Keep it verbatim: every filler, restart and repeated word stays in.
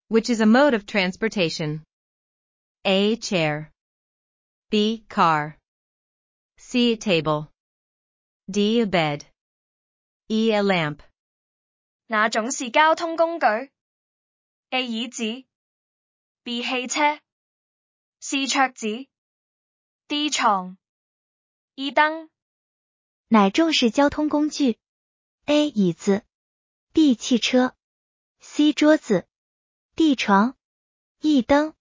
which is a mode of transportation. A. chair. B. car. C. table. D. a bed. E. a lamp. 哪種是交通工具 ？A. 椅子 B. 汽車 C. 桌子 D. 床 E. 燈。 哪种是交通工具 ？A. 椅子 B. 汽车 C. 桌子 D. 床 E. 灯。